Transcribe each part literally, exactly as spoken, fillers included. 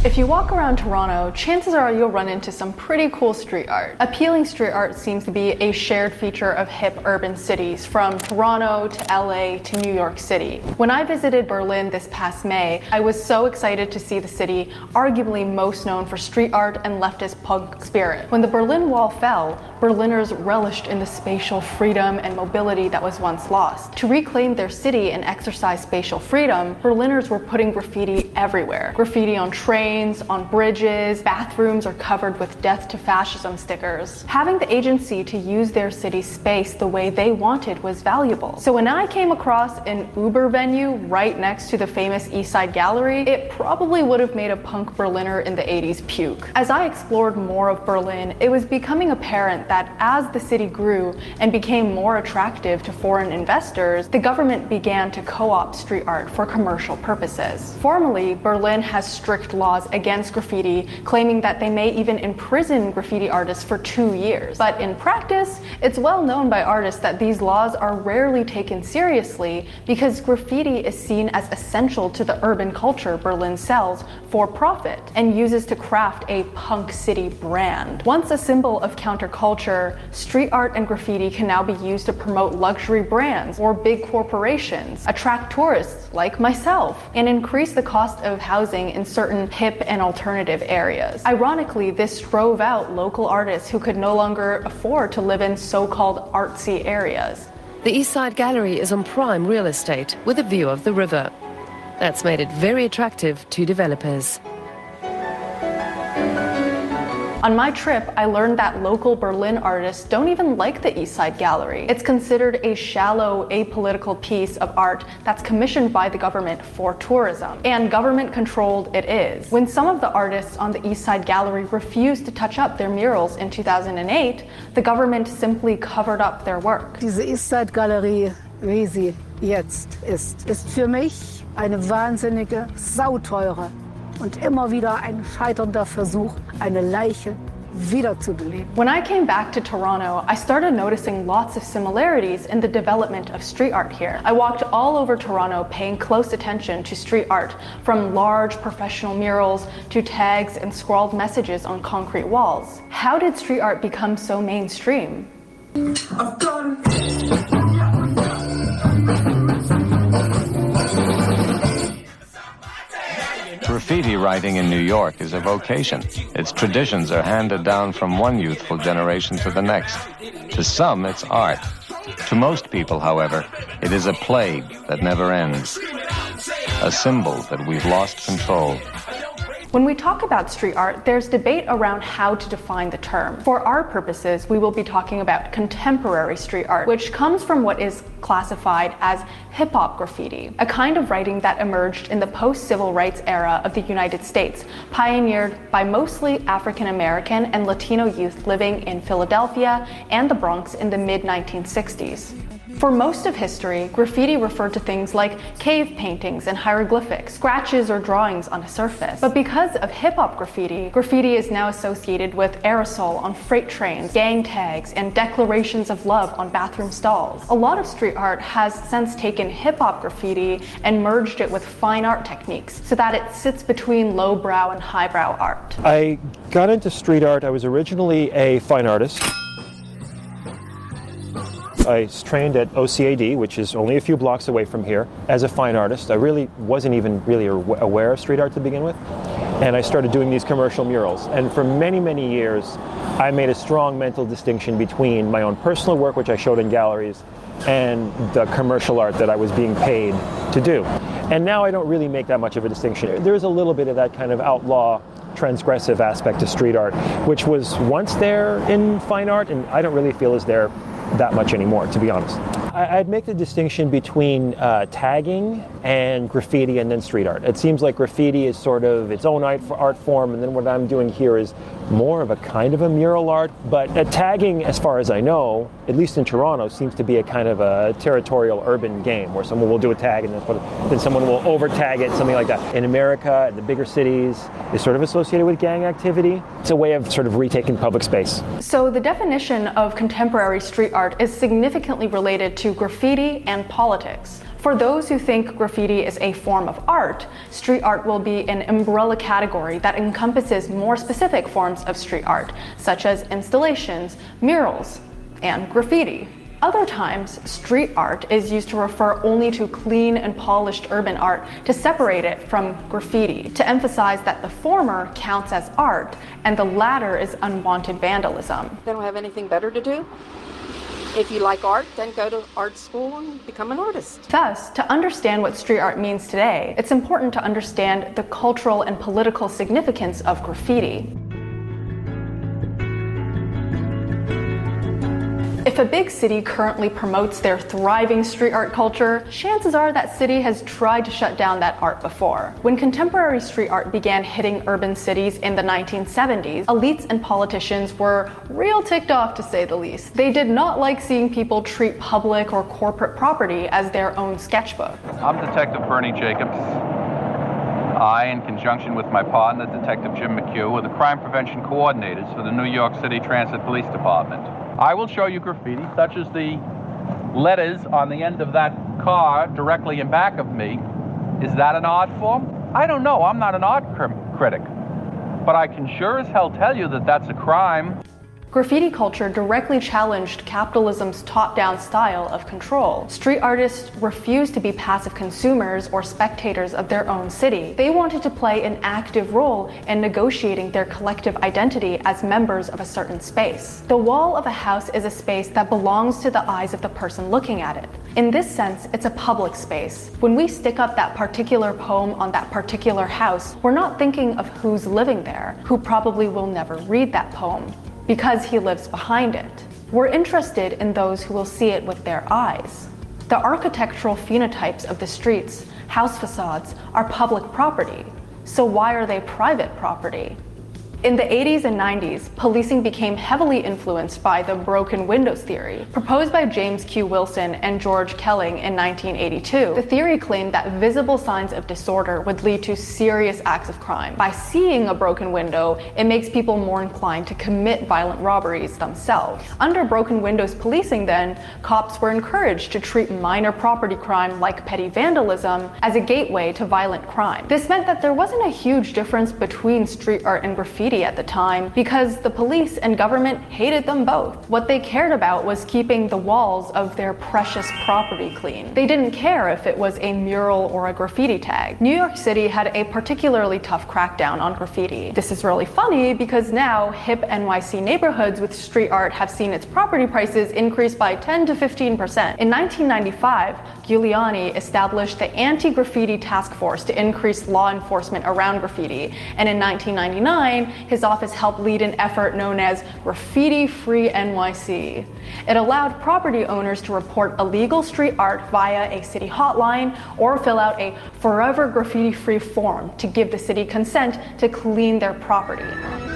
If you walk around Toronto, chances are you'll run into some pretty cool street art. Appealing street art seems to be a shared feature of hip urban cities, from Toronto to L A to New York City. When I visited Berlin this past May, I was so excited to see the city, arguably most known for street art and leftist punk spirit. When the Berlin Wall fell, Berliners relished in the spatial freedom and mobility that was once lost. To reclaim their city and exercise spatial freedom, Berliners were putting graffiti everywhere. Graffiti on trains, on bridges, bathrooms are covered with death to fascism stickers. Having the agency to use their city's space the way they wanted was valuable. So when I came across an Uber venue right next to the famous East Side Gallery, it probably would have made a punk Berliner in the eighties puke. As I explored more of Berlin, it was becoming apparent that as the city grew and became more attractive to foreign investors, the government began to co-opt street art for commercial purposes. Formally, Berlin has strict laws against graffiti, claiming that they may even imprison graffiti artists for two years. But in practice, it's well known by artists that these laws are rarely taken seriously because graffiti is seen as essential to the urban culture Berlin sells for profit and uses to craft a punk city brand. Once a symbol of counterculture, street art and graffiti can now be used to promote luxury brands or big corporations, attract tourists like myself, and increase the cost of housing in certain hip and alternative areas. Ironically, this drove out local artists who could no longer afford to live in so-called artsy areas. The East Side Gallery is on prime real estate with a view of the river. That's made it very attractive to developers. On my trip, I learned that local Berlin artists don't even like the East Side Gallery. It's considered a shallow, apolitical piece of art that's commissioned by the government for tourism. And government-controlled it is. When some of the artists on the East Side Gallery refused to touch up their murals in two thousand eight, the government simply covered up their work. Diese East Side Galerie, wie sie jetzt ist, ist für mich eine wahnsinnige, sauteure und immer wieder ein scheiternder Versuch, eine Leiche wiederzubeleben. When I came back to Toronto, I started noticing lots of similarities in the development of street art here. I walked all over Toronto paying close attention to street art, from large professional murals to tags and scrawled messages on concrete walls. How did street art become so mainstream? I've gone. Graffiti writing in New York is a vocation. Its traditions are handed down from one youthful generation to the next. To some, it's art. To most people, however, it is a plague that never ends. A symbol that we've lost control. When we talk about street art, there's debate around how to define the term. For our purposes, we will be talking about contemporary street art, which comes from what is classified as hip-hop graffiti, a kind of writing that emerged in the post-civil rights era of the United States, pioneered by mostly African American and Latino youth living in Philadelphia and the Bronx in the mid nineteen sixties. For most of history, graffiti referred to things like cave paintings and hieroglyphics, scratches or drawings on a surface. But because of hip-hop graffiti, graffiti is now associated with aerosol on freight trains, gang tags, and declarations of love on bathroom stalls. A lot of street art has since taken hip-hop graffiti and merged it with fine art techniques so that it sits between lowbrow and highbrow art. I got into street art. I was originally a fine artist. I trained at O C A D, which is only a few blocks away from here, as a fine artist. I really wasn't even really aware of street art to begin with. And I started doing these commercial murals. And for many, many years, I made a strong mental distinction between my own personal work, which I showed in galleries, and the commercial art that I was being paid to do. And now I don't really make that much of a distinction. There's a little bit of that kind of outlaw, transgressive aspect to street art, which was once there in fine art, and I don't really feel is there that much anymore, to be honest. I'd make the distinction between uh, tagging and graffiti and then street art. It seems like graffiti is sort of its own art form, and then what I'm doing here is more of a kind of a mural art. But uh, tagging, as far as I know, at least in Toronto, seems to be a kind of a territorial urban game where someone will do a tag and then, put it, then someone will over-tag it, something like that. In America, in the bigger cities, is sort of associated with gang activity. It's a way of sort of retaking public space. So the definition of contemporary street art is significantly related to to graffiti and politics. For those who think graffiti is a form of art, street art will be an umbrella category that encompasses more specific forms of street art, such as installations, murals, and graffiti. Other times, street art is used to refer only to clean and polished urban art to separate it from graffiti, to emphasize that the former counts as art and the latter is unwanted vandalism. They don't have anything better to do. If you like art, then go to art school and become an artist. Thus, to understand what street art means today, it's important to understand the cultural and political significance of graffiti. If a big city currently promotes their thriving street art culture, chances are that city has tried to shut down that art before. When contemporary street art began hitting urban cities in the nineteen seventies, elites and politicians were real ticked off, to say the least. They did not like seeing people treat public or corporate property as their own sketchbook. I'm Detective Bernie Jacobs. I, in conjunction with my partner, Detective Jim McHugh, are the crime prevention coordinators for the New York City Transit Police Department. I will show you graffiti, such as the letters on the end of that car directly in back of me. Is that an art form? I don't know. I'm not an art cr- critic. But I can sure as hell tell you that that's a crime. Graffiti culture directly challenged capitalism's top-down style of control. Street artists refused to be passive consumers or spectators of their own city. They wanted to play an active role in negotiating their collective identity as members of a certain space. The wall of a house is a space that belongs to the eyes of the person looking at it. In this sense, it's a public space. When we stick up that particular poem on that particular house, we're not thinking of who's living there, who probably will never read that poem, because he lives behind it. We're interested in those who will see it with their eyes. The architectural phenotypes of the streets, house facades, are public property. So why are they private property? In the eighties and nineties, policing became heavily influenced by the broken windows theory, proposed by James Q. Wilson and George Kelling in nineteen eighty-two. The theory claimed that visible signs of disorder would lead to serious acts of crime. By seeing a broken window, it makes people more inclined to commit violent robberies themselves. Under broken windows policing then, cops were encouraged to treat minor property crime like petty vandalism as a gateway to violent crime. This meant that there wasn't a huge difference between street art and graffiti at the time because the police and government hated them both. What they cared about was keeping the walls of their precious property clean. They didn't care if it was a mural or a graffiti tag. New York City had a particularly tough crackdown on graffiti. This is really funny because now hip N Y C neighborhoods with street art have seen its property prices increase by ten to fifteen percent. In nineteen ninety-five, Giuliani established the Anti-Graffiti Task Force to increase law enforcement around graffiti, and in nineteen ninety-nine, his office helped lead an effort known as Graffiti Free N Y C. It allowed property owners to report illegal street art via a city hotline or fill out a Forever Graffiti Free form to give the city consent to clean their property.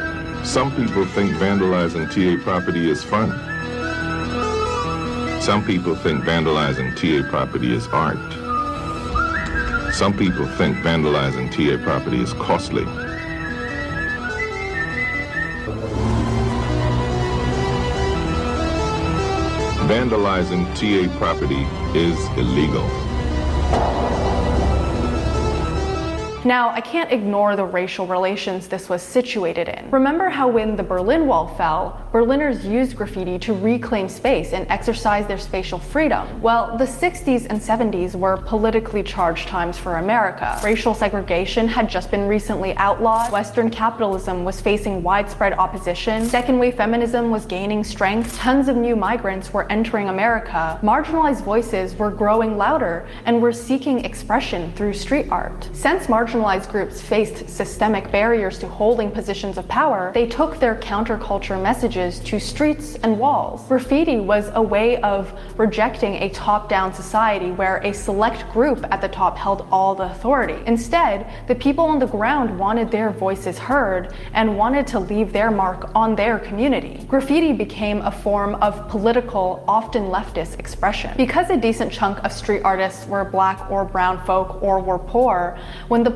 Some people think vandalizing T A property is fun. Some people think vandalizing T A property is art. Some people think vandalizing T A property is costly. Vandalizing T A property is illegal. Now, I can't ignore the racial relations this was situated in. Remember how when the Berlin Wall fell, Berliners used graffiti to reclaim space and exercise their spatial freedom? Well, the sixties and seventies were politically charged times for America. Racial segregation had just been recently outlawed. Western capitalism was facing widespread opposition. Second-wave feminism was gaining strength. Tons of new migrants were entering America. Marginalized voices were growing louder and were seeking expression through street art. Since marginalized Marginalized groups faced systemic barriers to holding positions of power, they took their counterculture messages to streets and walls. Graffiti was a way of rejecting a top-down society where a select group at the top held all the authority. Instead, the people on the ground wanted their voices heard and wanted to leave their mark on their community. Graffiti became a form of political, often leftist expression. Because a decent chunk of street artists were black or brown folk or were poor, when the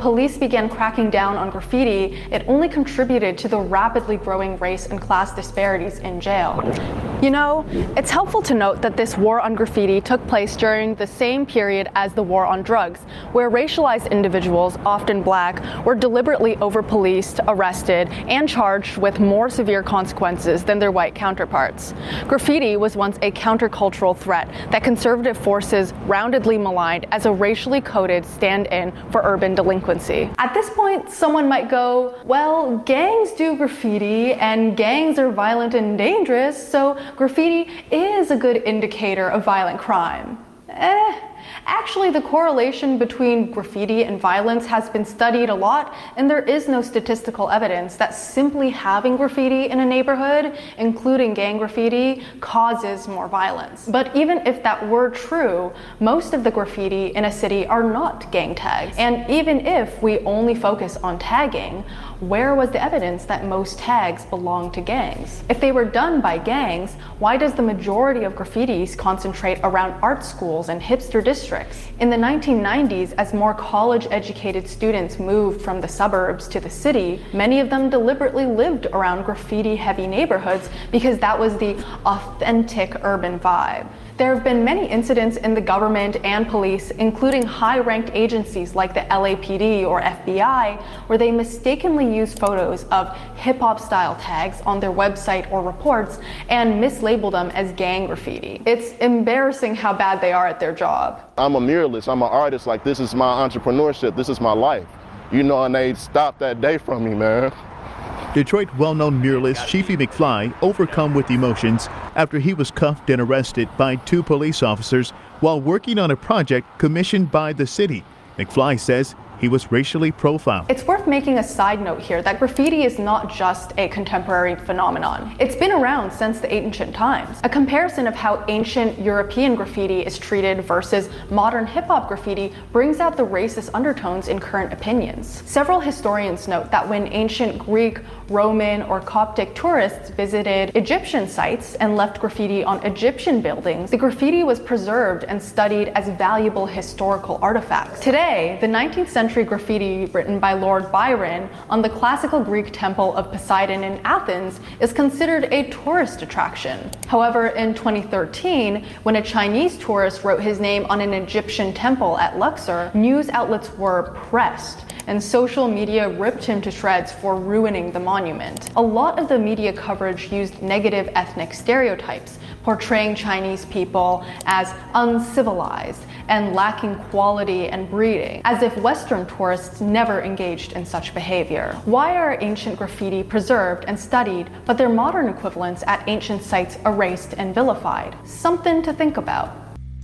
police began cracking down on graffiti, it only contributed to the rapidly growing race and class disparities in jail. You know, it's helpful to note that this war on graffiti took place during the same period as the war on drugs, where racialized individuals, often black, were deliberately over-policed, arrested, and charged with more severe consequences than their white counterparts. Graffiti was once a countercultural threat that conservative forces roundedly maligned as a racially coded stand-in for urban delinquency. At this point, someone might go, well, gangs do graffiti, and gangs are violent and dangerous, so graffiti is a good indicator of violent crime. Eh. Actually, the correlation between graffiti and violence has been studied a lot, and there is no statistical evidence that simply having graffiti in a neighborhood, including gang graffiti, causes more violence. But even if that were true, most of the graffiti in a city are not gang tags. And even if we only focus on tagging, where was the evidence that most tags belong to gangs? If they were done by gangs, why does the majority of graffitis concentrate around art schools and hipster districts? In the nineteen nineties, as more college-educated students moved from the suburbs to the city, many of them deliberately lived around graffiti-heavy neighborhoods because that was the authentic urban vibe. There have been many incidents in the government and police, including high-ranked agencies like the L A P D or F B I, where they mistakenly use photos of hip-hop style tags on their website or reports and mislabel them as gang graffiti. It's embarrassing how bad they are at their job. I'm a muralist, I'm an artist, like this is my entrepreneurship, this is my life. You know, and they stopped that day from me, man. Detroit well-known muralist Chiefy McFly overcome with emotions after he was cuffed and arrested by two police officers while working on a project commissioned by the city. McFly says he was racially profiled. It's worth making a side note here that graffiti is not just a contemporary phenomenon. It's been around since the ancient times. A comparison of how ancient European graffiti is treated versus modern hip-hop graffiti brings out the racist undertones in current opinions. Several historians note that when ancient Greek, Roman, or Coptic tourists visited Egyptian sites and left graffiti on Egyptian buildings, the graffiti was preserved and studied as valuable historical artifacts. Today, the nineteenth century graffiti written by Lord Byron on the classical Greek temple of Poseidon in Athens is considered a tourist attraction. However, in twenty thirteen, when a Chinese tourist wrote his name on an Egyptian temple at Luxor, news outlets were pressed, and social media ripped him to shreds for ruining the monument. A lot of the media coverage used negative ethnic stereotypes, portraying Chinese people as uncivilized and lacking quality and breeding, as if Western tourists never engaged in such behavior. Why are ancient graffiti preserved and studied, but their modern equivalents at ancient sites erased and vilified? Something to think about.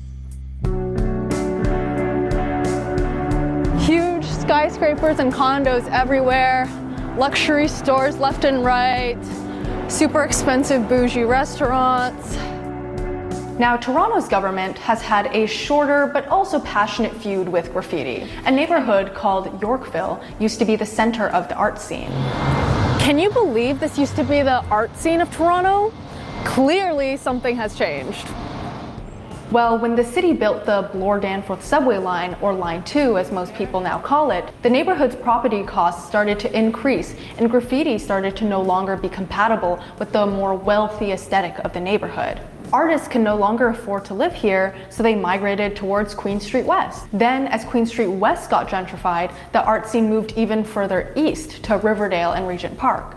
Huge skyscrapers and condos everywhere, luxury stores left and right, super expensive bougie restaurants. Now, Toronto's government has had a shorter but also passionate feud with graffiti. A neighborhood called Yorkville used to be the center of the art scene. Can you believe this used to be the art scene of Toronto? Clearly something has changed. Well, when the city built the Bloor-Danforth subway line, or Line two as most people now call it, the neighborhood's property costs started to increase and graffiti started to no longer be compatible with the more wealthy aesthetic of the neighborhood. Artists can no longer afford to live here, so they migrated towards Queen Street West. Then, as Queen Street West got gentrified, the art scene moved even further east to Riverdale and Regent Park.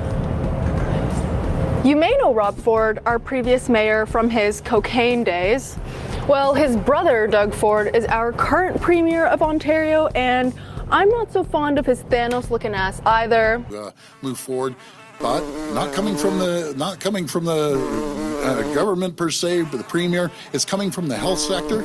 You may know Rob Ford, our previous mayor, from his cocaine days. Well, his brother, Doug Ford, is our current premier of Ontario, and I'm not so fond of his Thanos-looking ass either. Uh, move forward, but not coming from the not coming from the uh, government per se, but the premier. It's coming from the health sector.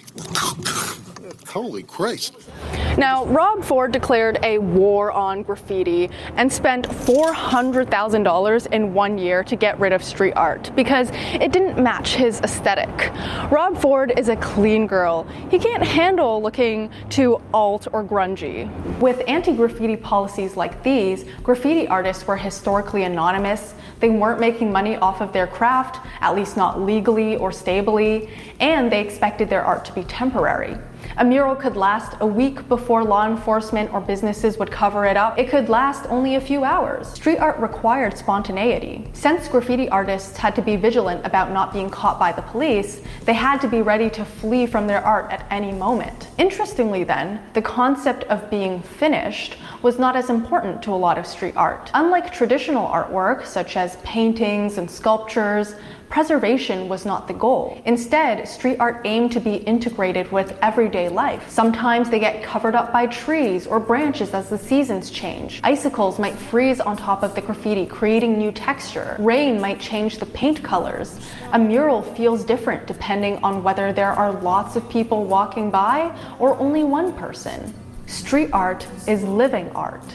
Holy Christ. Now, Rob Ford declared a war on graffiti and spent four hundred thousand dollars in one year to get rid of street art because it didn't match his aesthetic. Rob Ford is a clean girl. He can't handle looking too alt or grungy. With anti-graffiti policies like these, graffiti artists were historically anonymous, they weren't making money off of their craft, at least not legally or stably, and they expected their art to be temporary. A mural could last a week before law enforcement or businesses would cover it up. It could last only a few hours. Street art required spontaneity. Since graffiti artists had to be vigilant about not being caught by the police, they had to be ready to flee from their art at any moment. Interestingly then, the concept of being finished was not as important to a lot of street art. Unlike traditional artwork, such as paintings and sculptures, preservation was not the goal. Instead, street art aimed to be integrated with everyday life. Sometimes they get covered up by trees or branches as the seasons change. Icicles might freeze on top of the graffiti, creating new texture. Rain might change the paint colors. A mural feels different depending on whether there are lots of people walking by or only one person. Street art is living art.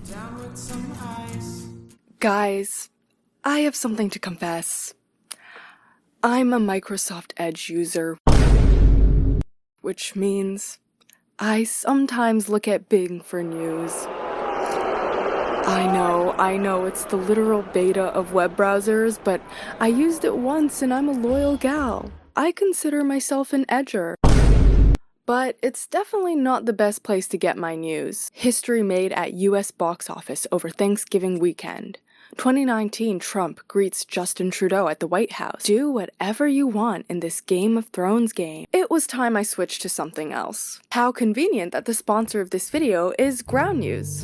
Guys, I have something to confess. I'm a Microsoft Edge user, which means I sometimes look at Bing for news. I know, I know it's the literal beta of web browsers, but I used it once and I'm a loyal gal. I consider myself an edger. But it's definitely not the best place to get my news. History made at U S box office over Thanksgiving weekend. twenty nineteen Trump greets Justin Trudeau at the White House. Do whatever you want in this Game of Thrones game. It was time I switched to something else. How convenient that the sponsor of this video is Ground News.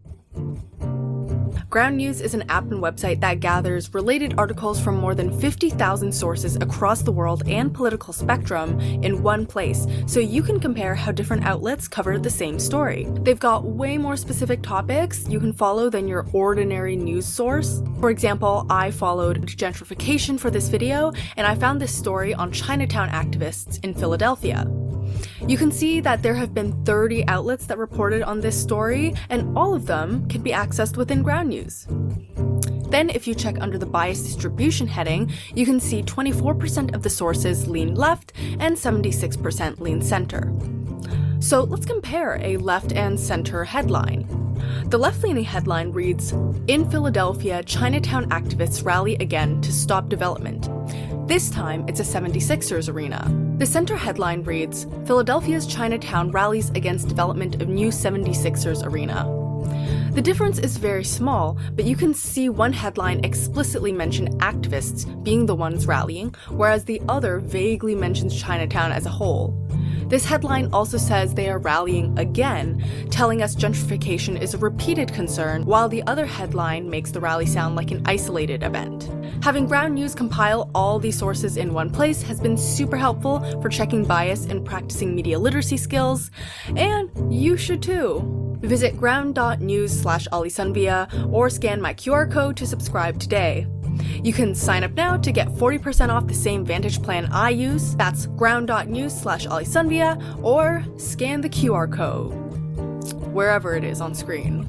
Ground News is an app and website that gathers related articles from more than fifty thousand sources across the world and political spectrum in one place, so you can compare how different outlets cover the same story. They've got way more specific topics you can follow than your ordinary news source. For example, I followed gentrification for this video, and I found this story on Chinatown activists in Philadelphia. You can see that there have been thirty outlets that reported on this story, and all of them can be accessed within Ground News. Then, if you check under the bias distribution heading, you can see twenty-four percent of the sources lean left and seventy-six percent lean center. So let's compare a left and center headline. The left-leaning headline reads, "In Philadelphia, Chinatown activists rally again to stop development." This time, it's a seventy-sixers arena. The center headline reads, "Philadelphia's Chinatown rallies against development of new seventy-sixers arena." The difference is very small, but you can see one headline explicitly mention activists being the ones rallying, whereas the other vaguely mentions Chinatown as a whole. This headline also says they are rallying again, telling us gentrification is a repeated concern, while the other headline makes the rally sound like an isolated event. Having Ground News compile all these sources in one place has been super helpful for checking bias and practicing media literacy skills, and you should too. Visit ground.news slash Ali Sunvia or scan my Q R code to subscribe today. You can sign up now to get forty percent off the same Vantage plan I use. That's ground.news slash Ali Sunvia or scan the Q R code, wherever it is on screen.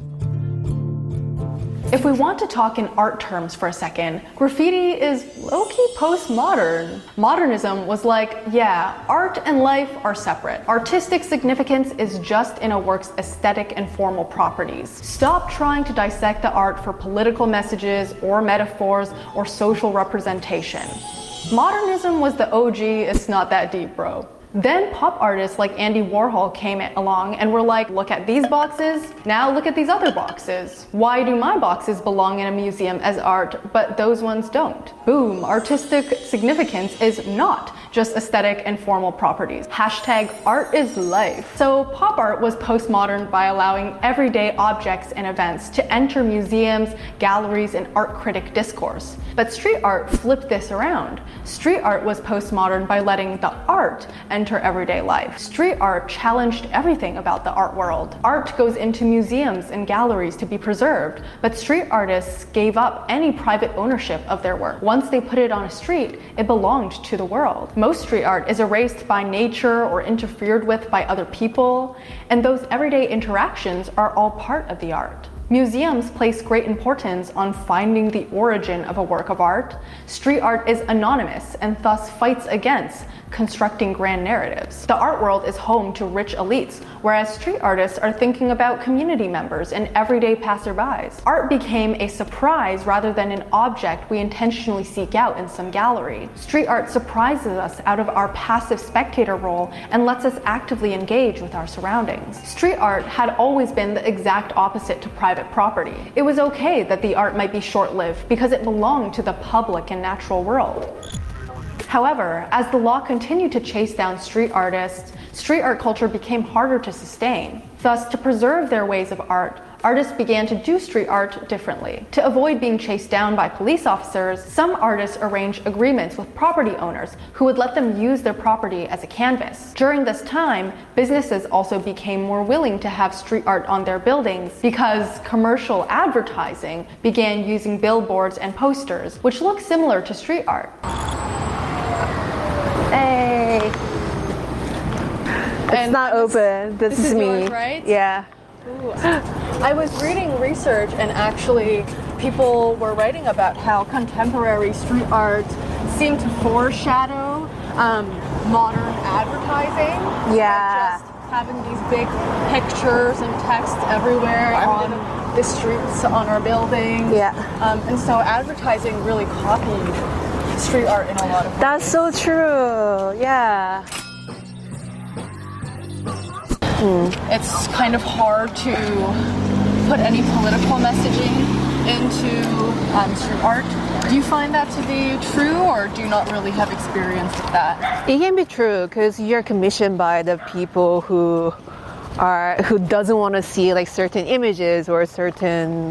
If we want to talk in art terms for a second, graffiti is low-key postmodern. Modernism was like, yeah, art and life are separate. Artistic significance is just in a work's aesthetic and formal properties. Stop trying to dissect the art for political messages or metaphors or social representation. Modernism was the O G, it's not that deep, bro. Then pop artists like Andy Warhol came along and were like, look at these boxes, now look at these other boxes. Why do my boxes belong in a museum as art, but those ones don't? Boom, artistic significance is not just aesthetic and formal properties. Hashtag art is life. So pop art was postmodern by allowing everyday objects and events to enter museums, galleries, and art critic discourse. But street art flipped this around. Street art was postmodern by letting the art enter everyday life. Street art challenged everything about the art world. Art goes into museums and galleries to be preserved, but street artists gave up any private ownership of their work. Once they put it on a street, it belonged to the world. Most street art is erased by nature or interfered with by other people, and those everyday interactions are all part of the art. Museums place great importance on finding the origin of a work of art. Street art is anonymous and thus fights against constructing grand narratives. The art world is home to rich elites, whereas street artists are thinking about community members and everyday passerbys. Art became a surprise rather than an object we intentionally seek out in some gallery. Street art surprises us out of our passive spectator role and lets us actively engage with our surroundings. Street art had always been the exact opposite to private property. It was okay that the art might be short-lived because it belonged to the public and natural world. However, as the law continued to chase down street artists, street art culture became harder to sustain. Thus, to preserve their ways of art, artists began to do street art differently. To avoid being chased down by police officers, some artists arranged agreements with property owners who would let them use their property as a canvas. During this time, businesses also became more willing to have street art on their buildings because commercial advertising began using billboards and posters, which look similar to street art. Hey. It's And not open. This, this is, is me. yours, right? Yeah. Ooh. I was reading research and actually people were writing about how contemporary street art seemed to foreshadow um, modern advertising. Yeah. Like just having these big pictures and text everywhere on the streets, on our buildings. Yeah. Um, and so advertising really copied street art in a lot of ways. That's so true. Yeah. Mm. It's kind of hard to put any political messaging into um, street art. Do you find that to be true, or do you not really have experience with that? It can be true because you're commissioned by the people who are who doesn't want to see like certain images or certain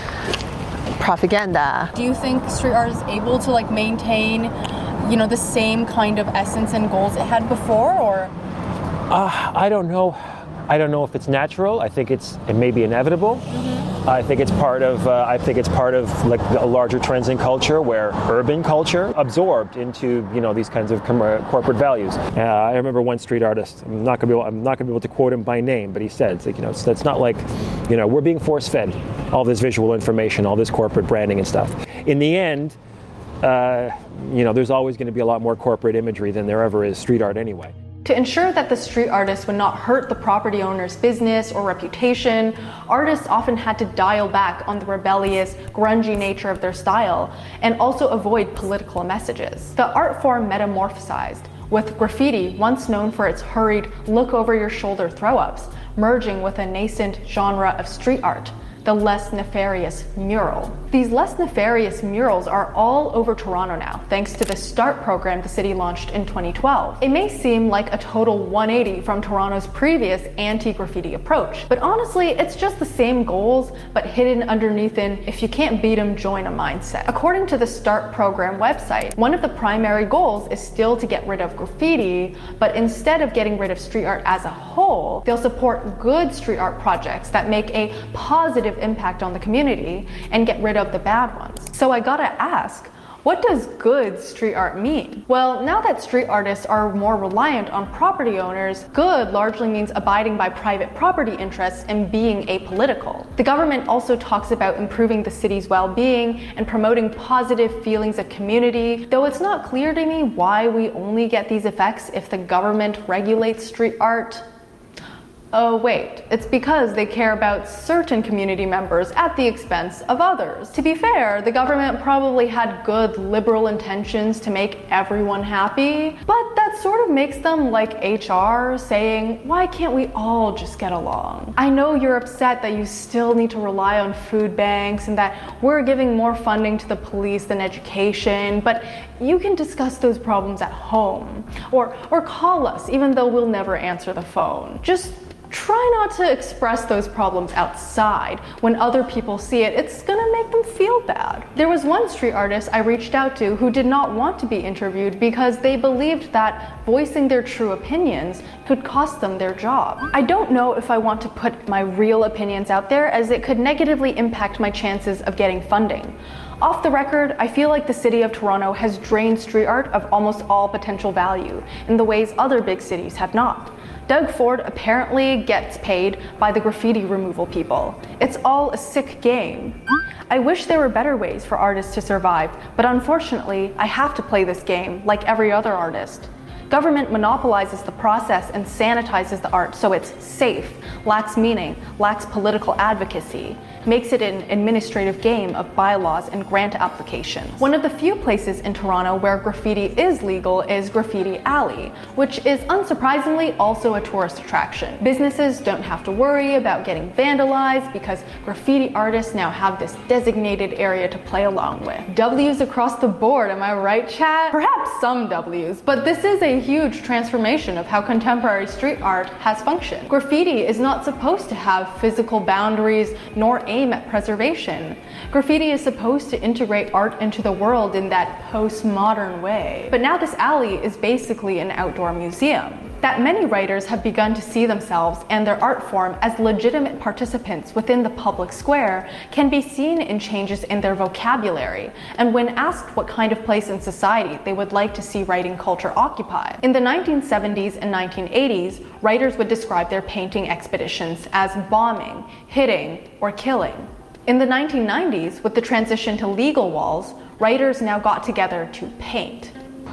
propaganda. Do you think street art is able to like maintain, you know, the same kind of essence and goals it had before, or? Uh, I don't know. I don't know if it's natural. I think it's it may be inevitable. Mm-hmm. I think it's part of. Uh, I think it's part of like a larger trends in culture where urban culture absorbed into you know these kinds of com- corporate values. Uh, I remember one street artist. I'm not gonna be. Able, I'm not gonna be able to quote him by name, but he said, it's like, you know, it's, it's not like, you know, we're being force-fed all this visual information, all this corporate branding and stuff. In the end, uh, you know, there's always going to be a lot more corporate imagery than there ever is street art anyway. To ensure that the street artist would not hurt the property owner's business or reputation, artists often had to dial back on the rebellious, grungy nature of their style and also avoid political messages. The art form metamorphosized, with graffiti, once known for its hurried, look-over-your-shoulder throw-ups, merging with a nascent genre of street art, the less nefarious mural. These less nefarious murals are all over Toronto now, thanks to the START program the city launched in twenty twelve. It may seem like a total one eighty from Toronto's previous anti-graffiti approach, but honestly, it's just the same goals, but hidden underneath an if you can't beat 'em, join 'em mindset. According to the START program website, one of the primary goals is still to get rid of graffiti, but instead of getting rid of street art as a whole, they'll support good street art projects that make a positive impact on the community and get rid of the bad ones. So I gotta ask, what does good street art mean? Well, now that street artists are more reliant on property owners, good largely means abiding by private property interests and being apolitical. The government also talks about improving the city's well-being and promoting positive feelings of community, though it's not clear to me why we only get these effects if the government regulates street art. Oh wait, it's because they care about certain community members at the expense of others. To be fair, the government probably had good liberal intentions to make everyone happy, but that sort of makes them like H R saying, why can't we all just get along? I know you're upset that you still need to rely on food banks and that we're giving more funding to the police than education, but you can discuss those problems at home, or, or call us even though we'll never answer the phone. Just try not to express those problems outside. When other people see it, it's gonna make them feel bad. There was one street artist I reached out to who did not want to be interviewed because they believed that voicing their true opinions could cost them their job. I don't know if I want to put my real opinions out there, as it could negatively impact my chances of getting funding. Off the record, I feel like the city of Toronto has drained street art of almost all potential value in the ways other big cities have not. Doug Ford apparently gets paid by the graffiti removal people. It's all a sick game. I wish there were better ways for artists to survive, but unfortunately, I have to play this game like every other artist. Government monopolizes the process and sanitizes the art so it's safe, lacks meaning, lacks political advocacy, makes it an administrative game of bylaws and grant applications. One of the few places in Toronto where graffiti is legal is Graffiti Alley, which is unsurprisingly also a tourist attraction. Businesses don't have to worry about getting vandalized because graffiti artists now have this designated area to play along with. W's across the board, am I right, chat? Perhaps some W's, but this is a huge transformation of how contemporary street art has functioned. Graffiti is not supposed to have physical boundaries nor aim at preservation. Graffiti is supposed to integrate art into the world in that postmodern way. But now this alley is basically an outdoor museum. That many writers have begun to see themselves and their art form as legitimate participants within the public square can be seen in changes in their vocabulary, and when asked what kind of place in society they would like to see writing culture occupy. In the nineteen seventies and nineteen eighties, writers would describe their painting expeditions as bombing, hitting, or killing. In the nineteen nineties, with the transition to legal walls, writers now got together to paint.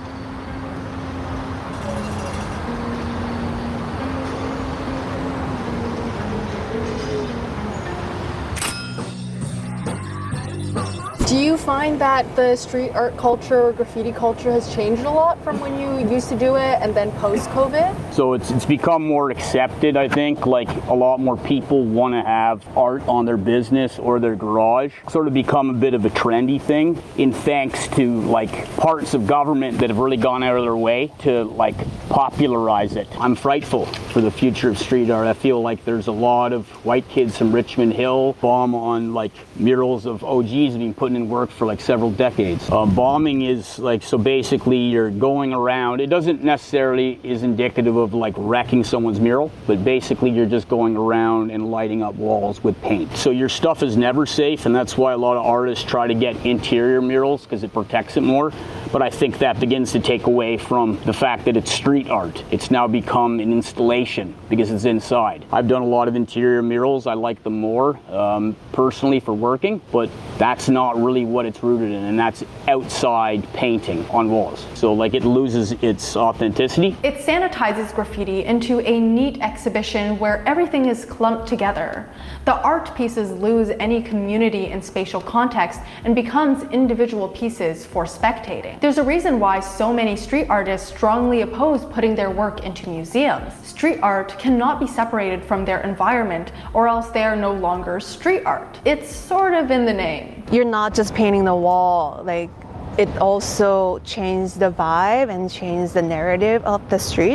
Do you find that the street art culture or graffiti culture has changed a lot from when you used to do it and then post-COVID? So it's it's become more accepted, I think. Like a lot more people want to have art on their business or their garage. Sort of become a bit of a trendy thing in thanks to like parts of government that have really gone out of their way to like popularize it. I'm frightful for the future of street art. I feel like there's a lot of white kids from Richmond Hill bomb on like murals of O Gs being put in work for like several decades. Uh, bombing is like, so basically you're going around, it doesn't necessarily is indicative of like wrecking someone's mural, but basically you're just going around and lighting up walls with paint. So your stuff is never safe, and that's why a lot of artists try to get interior murals because it protects it more. But I think that begins to take away from the fact that it's street art. It's now become an installation because it's inside. I've done a lot of interior murals. I like them more um, personally for working, but that's not really what it's rooted in, and that's outside painting on walls. So like it loses its authenticity. It sanitizes graffiti into a neat exhibition where everything is clumped together. The art pieces lose any community and spatial context and becomes individual pieces for spectating. There's a reason why so many street artists strongly oppose putting their work into museums. Street art cannot be separated from their environment, or else they are no longer street art. It's sort of in the name. You're not just painting the wall, like it also changed the vibe and changed the narrative of the street.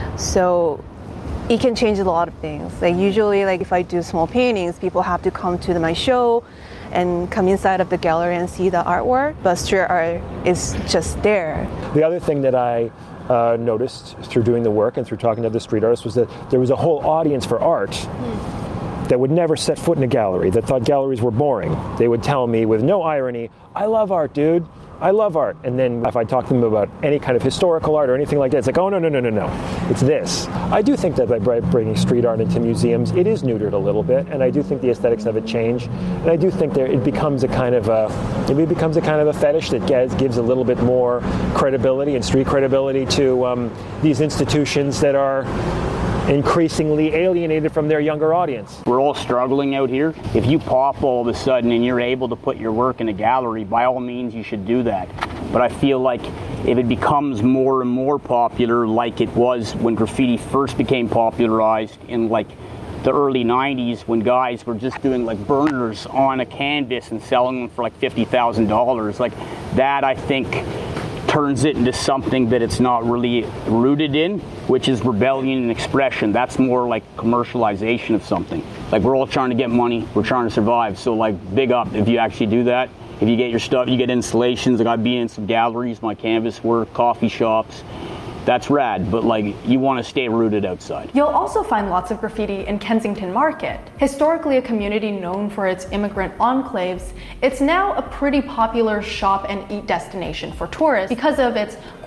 So it can change a lot of things. Like usually, like if I do small paintings, people have to come to my show and come inside of the gallery and see the artwork, but street art is just there. The other thing that I uh, noticed through doing the work and through talking to the street artists was that there was a whole audience for art mm. that would never set foot in a gallery, that thought galleries were boring. They would tell me with no irony, "I love art, dude. I love art." And then if I talk to them about any kind of historical art or anything like that, it's like, oh, no, no, no, no, no. It's this. I do think that by bringing street art into museums, it is neutered a little bit, and I do think the aesthetics of it change. And I do think there it becomes a kind of a, it becomes a kind of a fetish that gives, gives a little bit more credibility and street credibility to um, these institutions that are increasingly alienated from their younger audience. We're all struggling out here. If you pop all of a sudden and you're able to put your work in a gallery, by all means you should do that. But I feel like if it becomes more and more popular, like it was when graffiti first became popularized in like the early nineties, when guys were just doing like burners on a canvas and selling them for like fifty thousand dollars, like that I think turns it into something that it's not really rooted in, which is rebellion and expression. That's more like commercialization of something. Like we're all trying to get money, we're trying to survive. So like big up if you actually do that. If you get your stuff, you get installations. Like I've been in some galleries, my canvas work, coffee shops. That's rad, but like you want to stay rooted outside. You'll also find lots of graffiti in Kensington Market. Historically a community known for its immigrant enclaves, it's now a pretty popular shop and eat destination for tourists because of its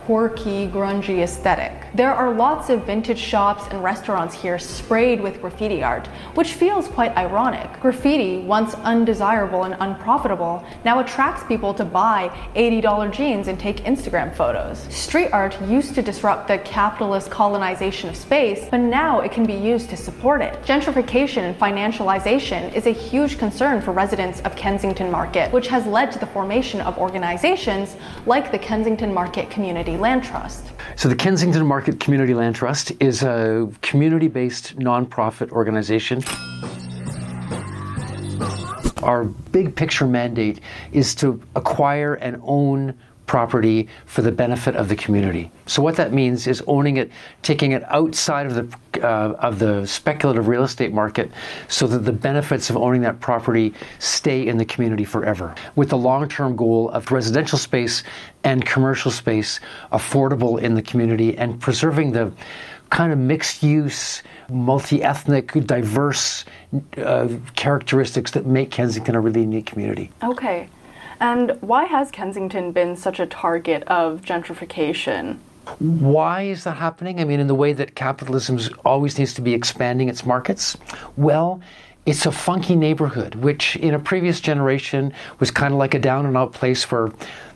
quirky, grungy aesthetic. There are lots of vintage shops and restaurants here sprayed with graffiti art, which feels quite ironic. Graffiti, once undesirable and unprofitable, now attracts people to buy eighty dollar jeans and take Instagram photos. Street art used to disrupt the capitalist colonization of space, but now it can be used to support it. Gentrification and financialization is a huge concern for residents of Kensington Market, which has led to the formation of organizations like the Kensington Market Community Land Trust. So the Kensington Market Community Land Trust is a community-based nonprofit organization. Our big picture mandate is to acquire and own property for the benefit of the community. So what that means is owning it, taking it outside of the uh, of the speculative real estate market so that the benefits of owning that property stay in the community forever, with the long-term goal of residential space and commercial space affordable in the community and preserving the kind of mixed-use, multi-ethnic, diverse uh, characteristics that make Kensington a really unique community. Okay. And why has Kensington been such a target of gentrification? Why is that happening? I mean, in the way that capitalism always needs to be expanding its markets? Well, it's a funky neighborhood, which in a previous generation was kind of like a down and out place for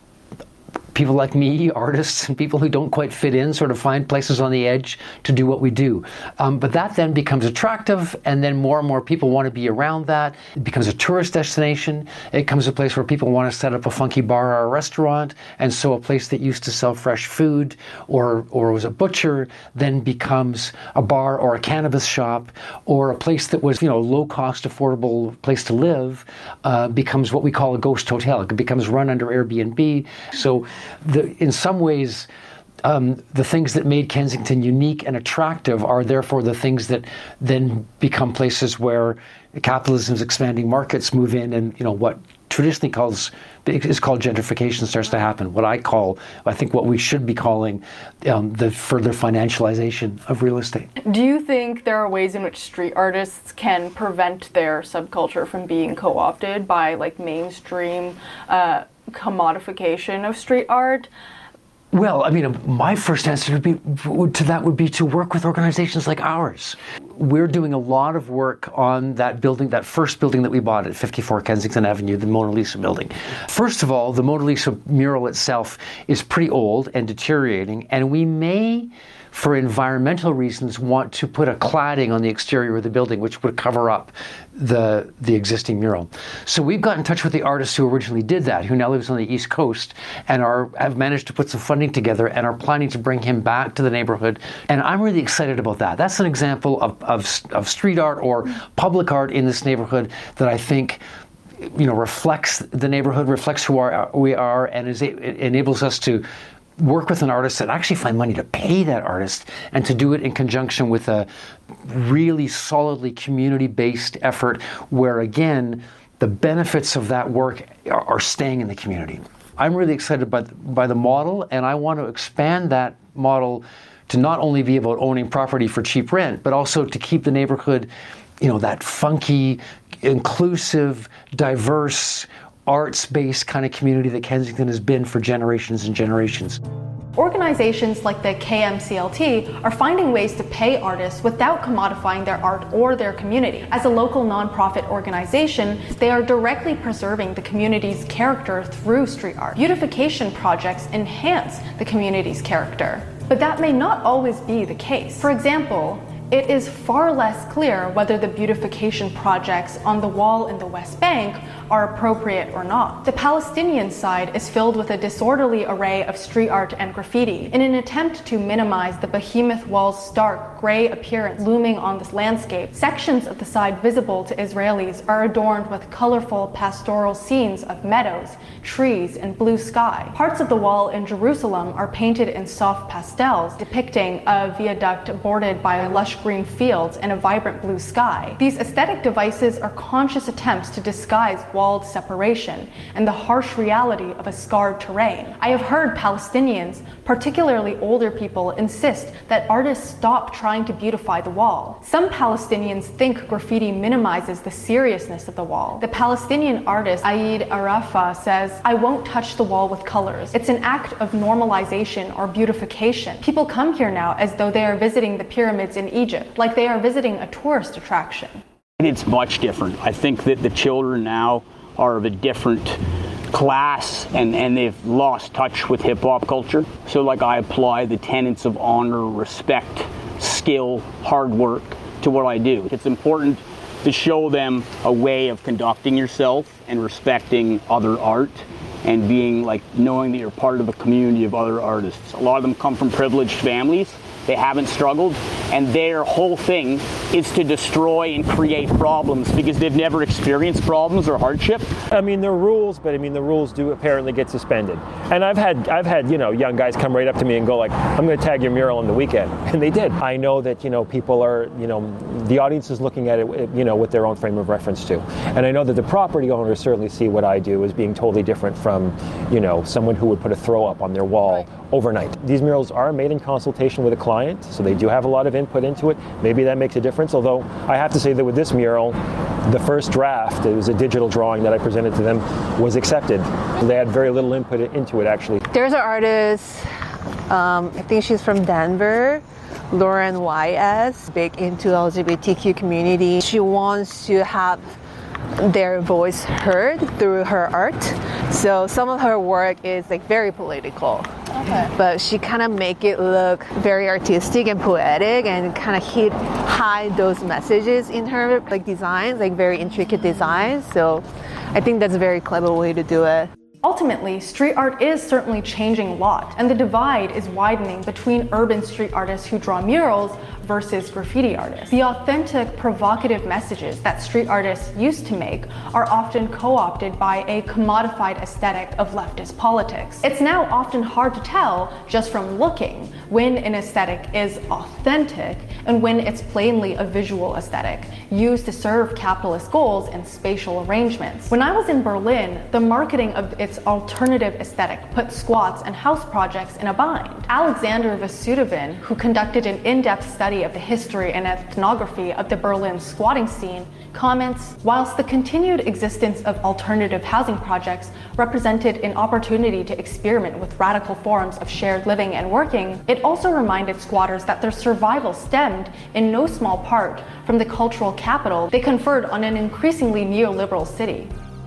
people like me, artists, and people who don't quite fit in, sort of find places on the edge to do what we do. Um, but that then becomes attractive, and then more and more people want to be around that. It becomes a tourist destination. It becomes a place where people want to set up a funky bar or a restaurant, and so a place that used to sell fresh food or, or was a butcher then becomes a bar or a cannabis shop, or a place that was, you know, low-cost, affordable place to live uh, becomes what we call a ghost hotel. It becomes run under Airbnb. So The, in some ways, um, the things that made Kensington unique and attractive are therefore the things that then become places where capitalism's expanding markets move in, and you know what traditionally calls is called gentrification starts to happen. What I call, I think, what we should be calling um, the further financialization of real estate. Do you think there are ways in which street artists can prevent their subculture from being co-opted by like mainstream Uh, commodification of street art? Well, I mean, my first answer would be, would, to that would be to work with organizations like ours. We're doing a lot of work on that building, that first building that we bought at fifty-four Kensington Avenue, the Mona Lisa building. First of all, the Mona Lisa mural itself is pretty old and deteriorating, and we may, for environmental reasons, want to put a cladding on the exterior of the building which would cover up the the existing mural. So we've got in touch with the artist who originally did that, who now lives on the East Coast, and are have managed to put some funding together and are planning to bring him back to the neighborhood. And I'm really excited about that. That's an example of, of, of street art or public art in this neighborhood that I think, you know, reflects the neighborhood, reflects who are, we are, and is, it enables us to work with an artist and actually find money to pay that artist, and to do it in conjunction with a really solidly community-based effort where, again, the benefits of that work are, are staying in the community. I'm really excited by the, by the model, and I want to expand that model to not only be about owning property for cheap rent, but also to keep the neighborhood, you know, that funky, inclusive, diverse, arts-based kind of community that Kensington has been for generations and generations. Organizations like the K M C L T are finding ways to pay artists without commodifying their art or their community. As a local nonprofit organization, they are directly preserving the community's character through street art. Beautification projects enhance the community's character. But that may not always be the case. For example, it is far less clear whether the beautification projects on the wall in the West Bank are appropriate or not. The Palestinian side is filled with a disorderly array of street art and graffiti in an attempt to minimize the behemoth wall's stark gray appearance looming on this landscape. Sections of the side visible to Israelis are adorned with colorful pastoral scenes of meadows, trees, and blue sky. Parts of the wall in Jerusalem are painted in soft pastels, depicting a viaduct bordered by lush green fields and a vibrant blue sky. These aesthetic devices are conscious attempts to disguise walled separation and the harsh reality of a scarred terrain. I have heard Palestinians, particularly older people, insist that artists stop trying to beautify the wall. Some Palestinians think graffiti minimizes the seriousness of the wall. The Palestinian artist Aid Arafa says, "I won't touch the wall with colors. It's an act of normalization or beautification. People come here now as though they are visiting the pyramids in Egypt, like they are visiting a tourist attraction." It's much different. I think that the children now are of a different class and, and they've lost touch with hip-hop culture. So like I apply the tenets of honor, respect, skill, hard work to what I do. It's important to show them a way of conducting yourself and respecting other art and being like knowing that you're part of a community of other artists. A lot of them come from privileged families. They haven't struggled, and their whole thing is to destroy and create problems because they've never experienced problems or hardship. I mean, there are rules, but I mean, the rules do apparently get suspended. And I've had, I've had, you know, young guys come right up to me and go like, "I'm going to tag your mural on the weekend," and they did. I know that, you know, people are, you know, the audience is looking at it, you know, with their own frame of reference too. And I know that the property owners certainly see what I do as being totally different from, you know, someone who would put a throw up on their wall right. overnight. These murals are made in consultation with a client, so they do have a lot of input into it. Maybe that makes a difference, although I have to say that with this mural, the first draft, it was a digital drawing that I presented to them, was accepted. They had very little input into it, actually. There's an artist, um, I think she's from Denver, Lauren Y S, big into L G B T Q community. She wants to have their voice heard through her art. So some of her work is like very political. Okay. But she kind of make it look very artistic and poetic and kind of hid, hide those messages in her like designs, like very intricate designs. So I think that's a very clever way to do it. Ultimately, street art is certainly changing a lot, and the divide is widening between urban street artists who draw murals versus graffiti artists. The authentic, provocative messages that street artists used to make are often co-opted by a commodified aesthetic of leftist politics. It's now often hard to tell, just from looking, when an aesthetic is authentic and when it's plainly a visual aesthetic, used to serve capitalist goals and spatial arrangements. When I was in Berlin, the marketing of its alternative aesthetic put squats and house projects in a bind. Alexander Vasudevin, who conducted an in-depth study of the history and ethnography of the Berlin squatting scene, comments, whilst the continued existence of alternative housing projects represented an opportunity to experiment with radical forms of shared living and working, it also reminded squatters that their survival stemmed in no small part from the cultural capital they conferred on an increasingly neoliberal city.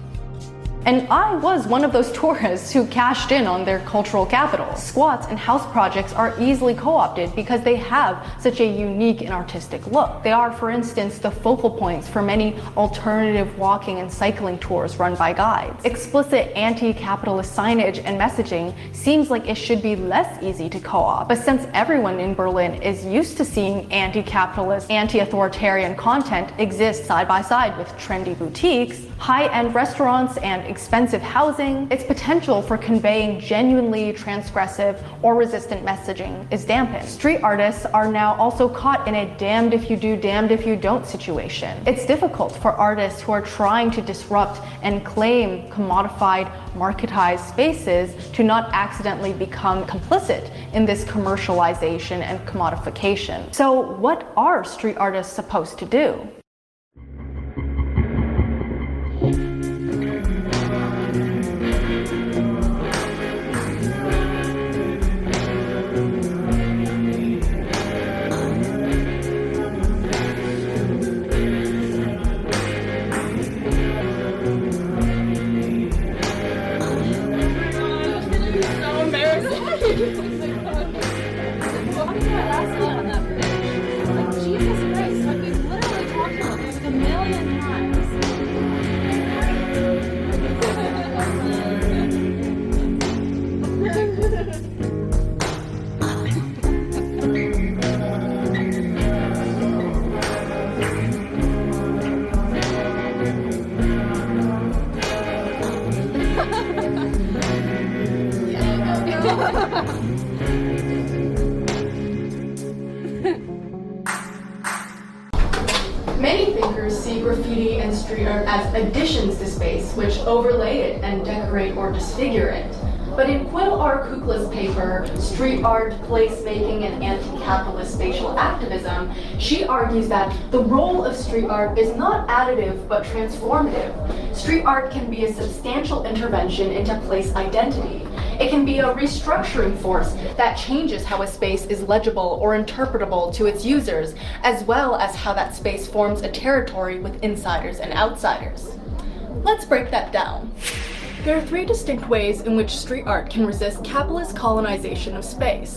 And I was one of those tourists who cashed in on their cultural capital. Squats and house projects are easily co-opted because they have such a unique and artistic look. They are, for instance, the focal points for many alternative walking and cycling tours run by guides. Explicit anti-capitalist signage and messaging seems like it should be less easy to co-opt, but since everyone in Berlin is used to seeing anti-capitalist, anti-authoritarian content exist side by side with trendy boutiques, high-end restaurants, and expensive housing, its potential for conveying genuinely transgressive or resistant messaging is dampened. Street artists are now also caught in a damned if you do, damned if you don't situation. It's difficult for artists who are trying to disrupt and claim commodified, marketized spaces to not accidentally become complicit in this commercialization and commodification. So what are street artists supposed to do? Jesus Christ, like we literally talked many thinkers see graffiti and street art as additions to space, which overlay it and decorate or disfigure it. But in Quill R. Kukla's paper, Street Art, Placemaking, and Anti-Capitalist Spatial Activism, she argues that the role of street art is not additive but transformative. Street art can be a substantial intervention into place identity. It can be a restructuring force that changes how a space is legible or interpretable to its users, as well as how that space forms a territory with insiders and outsiders. Let's break that down. There are three distinct ways in which street art can resist capitalist colonization of space.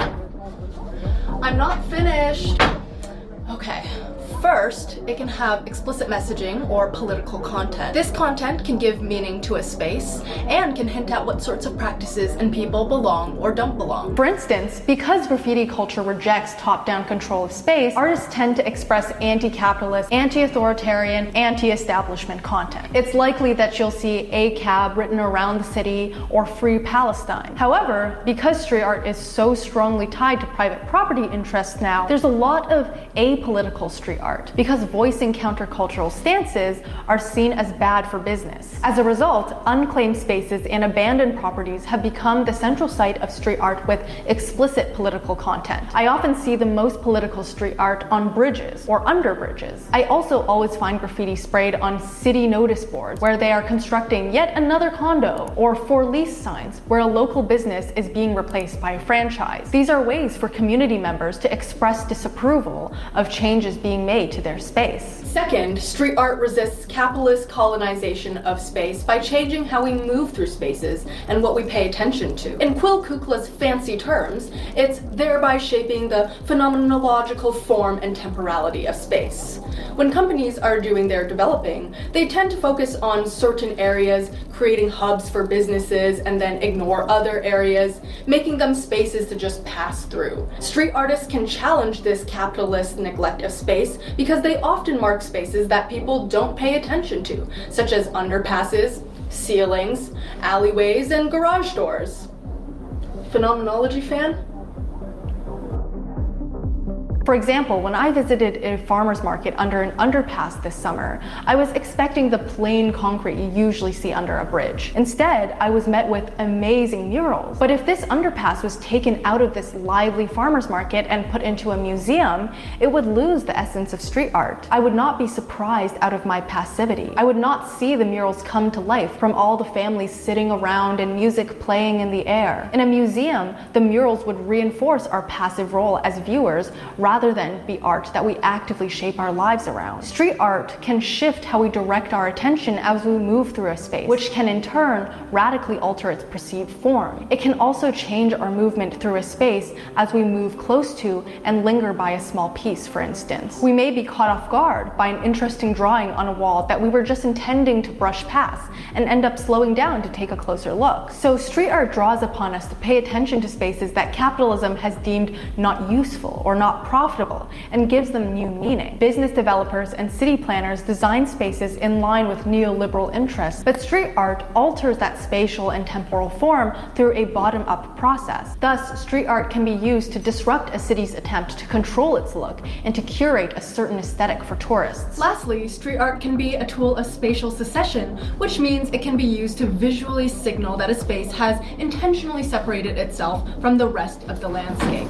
I'm not finished. Okay. First, it can have explicit messaging or political content. This content can give meaning to a space and can hint at what sorts of practices and people belong or don't belong. For instance, because graffiti culture rejects top-down control of space, artists tend to express anti-capitalist, anti-authoritarian, anti-establishment content. It's likely that you'll see A C A B written around the city or Free Palestine. However, because street art is so strongly tied to private property interests now, there's a lot of apolitical street art, because voicing countercultural stances are seen as bad for business. As a result, unclaimed spaces and abandoned properties have become the central site of street art with explicit political content. I often see the most political street art on bridges or under bridges. I also always find graffiti sprayed on city notice boards where they are constructing yet another condo, or for lease signs where a local business is being replaced by a franchise. These are ways for community members to express disapproval of changes being made to their space. Second, street art resists capitalist colonization of space by changing how we move through spaces and what we pay attention to. In Quill Kukla's fancy terms, it's thereby shaping the phenomenological form and temporality of space. When companies are doing their developing, they tend to focus on certain areas, creating hubs for businesses, and then ignore other areas, making them spaces to just pass through. Street artists can challenge this capitalist neglect of space because they often mark spaces that people don't pay attention to, such as underpasses, ceilings, alleyways, and garage doors. Phenomenology fan? For example, when I visited a farmer's market under an underpass this summer, I was expecting the plain concrete you usually see under a bridge. Instead, I was met with amazing murals. But if this underpass was taken out of this lively farmer's market and put into a museum, it would lose the essence of street art. I would not be surprised out of my passivity. I would not see the murals come to life from all the families sitting around and music playing in the air. In a museum, the murals would reinforce our passive role as viewers rather rather than be art that we actively shape our lives around. Street art can shift how we direct our attention as we move through a space, which can in turn radically alter its perceived form. It can also change our movement through a space as we move close to and linger by a small piece, for instance. We may be caught off guard by an interesting drawing on a wall that we were just intending to brush past and end up slowing down to take a closer look. So street art draws upon us to pay attention to spaces that capitalism has deemed not useful or not profitable and gives them new meaning. Business developers and city planners design spaces in line with neoliberal interests, but street art alters that spatial and temporal form through a bottom-up process. Thus, street art can be used to disrupt a city's attempt to control its look and to curate a certain aesthetic for tourists. Lastly, street art can be a tool of spatial secession, which means it can be used to visually signal that a space has intentionally separated itself from the rest of the landscape.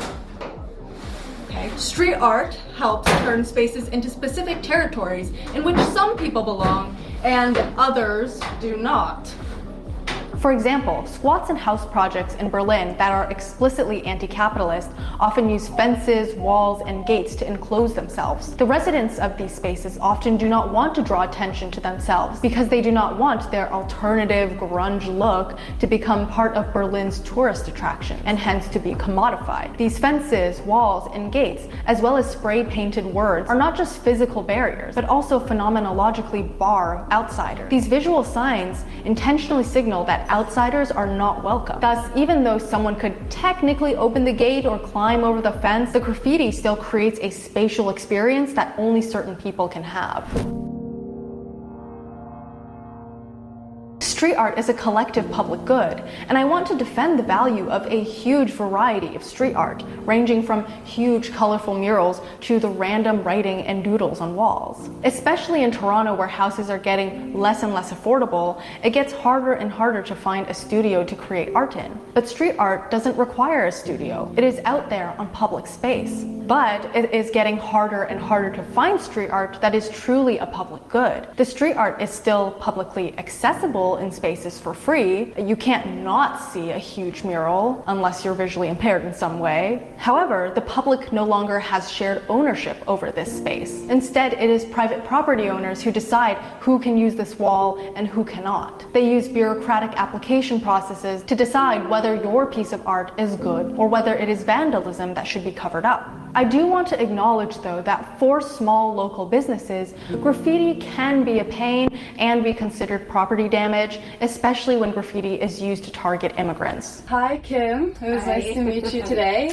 Okay. Street art helps turn spaces into specific territories in which some people belong and others do not. For example, squats and house projects in Berlin that are explicitly anti-capitalist often use fences, walls, and gates to enclose themselves. The residents of these spaces often do not want to draw attention to themselves because they do not want their alternative grunge look to become part of Berlin's tourist attraction and hence to be commodified. These fences, walls, and gates, as well as spray-painted words, are not just physical barriers, but also phenomenologically bar outsiders. These visual signs intentionally signal that outsiders are not welcome. Thus, even though someone could technically open the gate or climb over the fence, the graffiti still creates a spatial experience that only certain people can have. Street art is a collective public good, and I want to defend the value of a huge variety of street art, ranging from huge colorful murals to the random writing and doodles on walls. Especially in Toronto, where houses are getting less and less affordable, it gets harder and harder to find a studio to create art in. But street art doesn't require a studio. It is out there on public space. But it is getting harder and harder to find street art that is truly a public good. The street art is still publicly accessible in spaces for free. You can't not see a huge mural unless you're visually impaired in some way. However, the public no longer has shared ownership over this space. Instead, it is private property owners who decide who can use this wall and who cannot. They use bureaucratic application processes to decide whether your piece of art is good or whether it is vandalism that should be covered up. I do want to acknowledge, though, that for small local businesses, graffiti can be a pain and be considered property damage, especially when graffiti is used to target immigrants. Hi, Kim. It was Hi. nice to meet you today.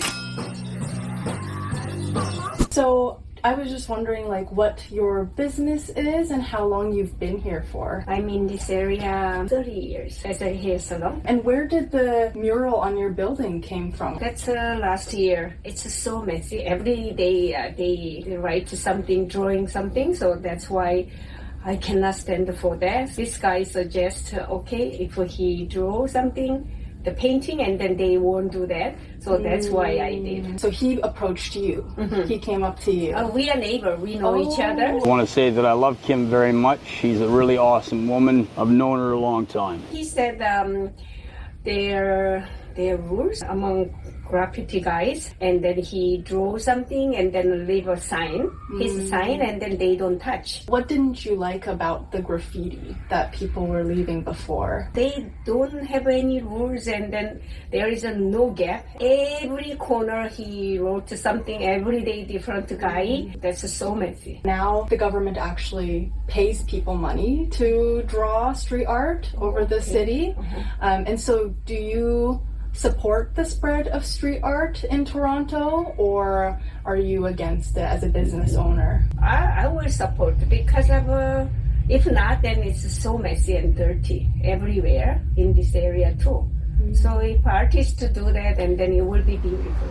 So, I was just wondering, like, what your business is and how long you've been here for. I'm in this area thirty years as a hair salon. And where did the mural on your building came from? That's uh, last year. It's uh, so messy. Every day uh, they, they write something, drawing something, so that's why I cannot stand for that. This guy suggests, uh, okay, if he draw something, the painting, and then they won't do that. So that's why I did. So he approached you. Mm-hmm. He came up to you. Uh, we are neighbors. We know oh. each other. I want to say that I love Kim very much. She's a really awesome woman. I've known her a long time. He said um, there there are rules among graffiti guys, and then he draw something and then leave a sign, his Mm. sign, and then they don't touch. What didn't you like about the graffiti that people were leaving before? They don't have any rules, and then there is a no gap. Every corner he wrote something, every day different guy. That's so messy. Now the government actually pays people money to draw street art over the city. Mm-hmm. Um, and so do you support the spread of street art in Toronto, or are you against it as a business owner? I, I will support because of, uh, if not, then it's so messy and dirty everywhere in this area too. Mm-hmm. So if artists do that, and then it will be beautiful.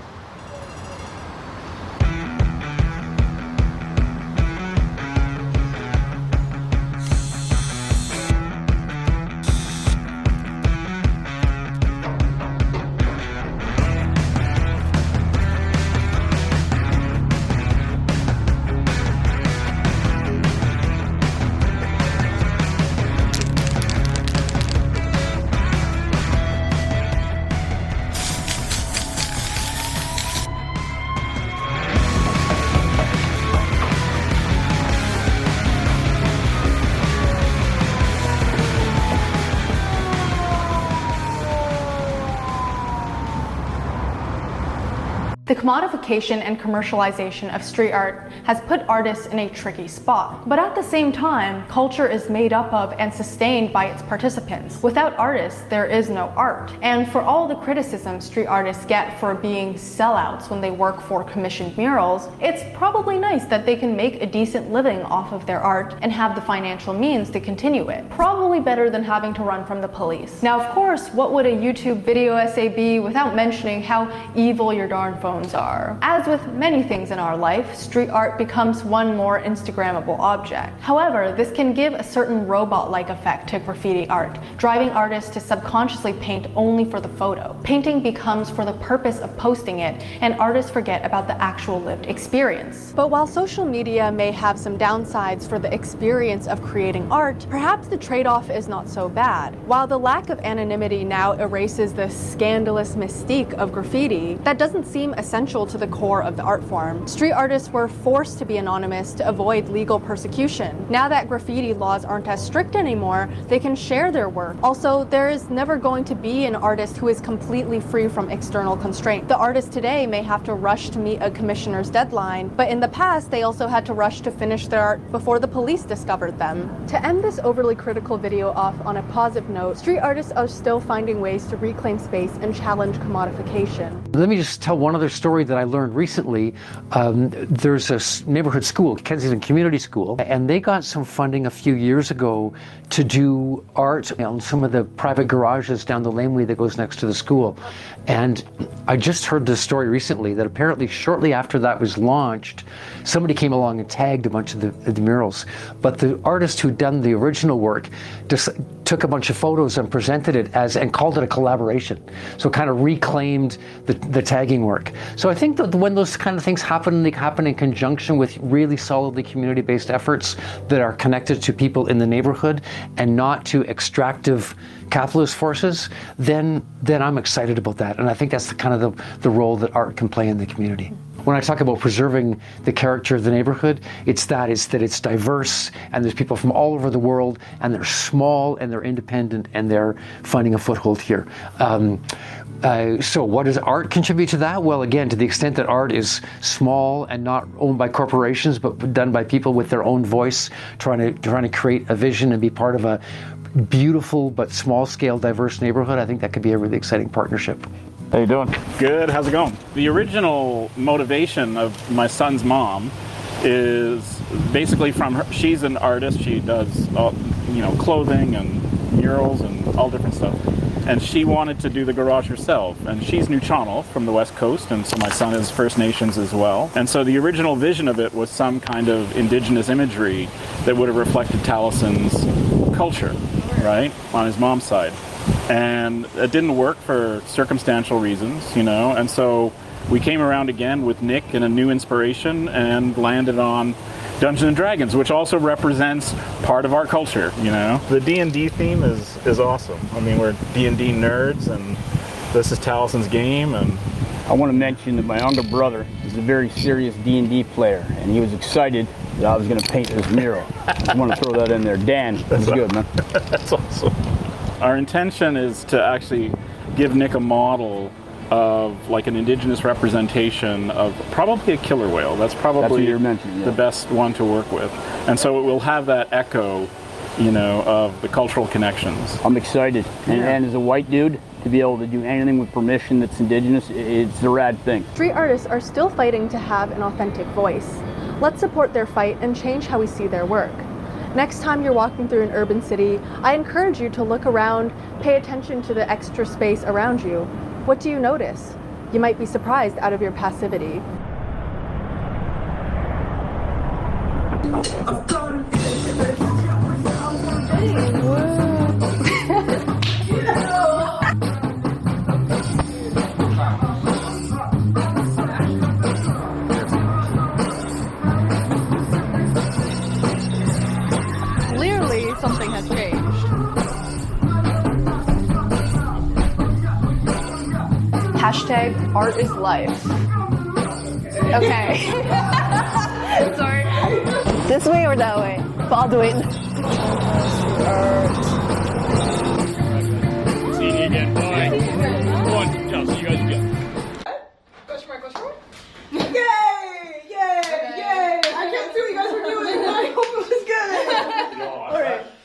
The commodification and commercialization of street art has put artists in a tricky spot. But at the same time, culture is made up of and sustained by its participants. Without artists, there is no art. And for all the criticism street artists get for being sellouts when they work for commissioned murals, it's probably nice that they can make a decent living off of their art and have the financial means to continue it. Probably better than having to run from the police. Now, of course, what would a YouTube video essay be without mentioning how evil your darn phone are? As with many things in our life, street art becomes one more Instagrammable object. However, this can give a certain robot-like effect to graffiti art, driving artists to subconsciously paint only for the photo. Painting becomes for the purpose of posting it, and artists forget about the actual lived experience. But while social media may have some downsides for the experience of creating art, perhaps the trade-off is not so bad. While the lack of anonymity now erases the scandalous mystique of graffiti, that doesn't seem essential to the core of the art form. Street artists were forced to be anonymous to avoid legal persecution. Now that graffiti laws aren't as strict anymore, they can share their work. Also, there is never going to be an artist who is completely free from external constraint. The artists today may have to rush to meet a commissioner's deadline, but in the past they also had to rush to finish their art before the police discovered them. To end this overly critical video off on a positive note, street artists are still finding ways to reclaim space and challenge commodification. Let me just tell one other story story that I learned recently. Um, there's a neighborhood school, Kensington Community School, and they got some funding a few years ago to do art on some of the private garages down the laneway that goes next to the school. And I just heard this story recently that apparently shortly after that was launched, somebody came along and tagged a bunch of the, the murals. But the artist who'd done the original work just took a bunch of photos and presented it as, and called it a collaboration. So kind of reclaimed the, the tagging work. So I think that when those kind of things happen, they happen in conjunction with really solidly community-based efforts that are connected to people in the neighborhood and not to extractive capitalist forces, then then I'm excited about that. And I think that's the kind of the, the role that art can play in the community. When I talk about preserving the character of the neighborhood, it's that, it's that it's diverse, and there's people from all over the world, and they're small, and they're independent, and they're finding a foothold here. Um, uh, so what does art contribute to that? Well, again, to the extent that art is small and not owned by corporations, but done by people with their own voice, trying to trying to create a vision and be part of a beautiful but small-scale, diverse neighborhood, I think that could be a really exciting partnership. How you doing? Good. How's it going? The original motivation of my son's mom is basically from her. She's an artist. She does, all, you know, clothing and murals and all different stuff. And she wanted to do the garage herself. And she's Nuu-chah-nulth from the West Coast, and so my son is First Nations as well. And so the original vision of it was some kind of indigenous imagery that would have reflected Talison's culture, right, on his mom's side. And it didn't work for circumstantial reasons, you know, and so we came around again with Nick and a new inspiration and landed on Dungeons and Dragons, which also represents part of our culture, you know. The D and D theme is, is awesome. I mean, we're D and D nerds, and this is Talison's game. And I want to mention that my younger brother is a very serious D and D player, and he was excited that I was going to paint this mural. I want to throw that in there. Dan, that's good, man. That's awesome. Our intention is to actually give Nick a model of like an indigenous representation of probably a killer whale. That's probably That's what you're mentioning, yeah. the best one to work with. And so it will have that echo, you know, of the cultural connections. I'm excited. And, Yeah. and as a white dude, to be able to do anything with permission that's indigenous, it's a rad thing. Street artists are still fighting to have an authentic voice. Let's support their fight and change how we see their work. Next time you're walking through an urban city, I encourage you to look around, pay attention to the extra space around you. What do you notice? You might be surprised out of your passivity. Clearly, something has changed. Hashtag art is life. Okay. Sorry. This way or that way? But I'll do it. See you again.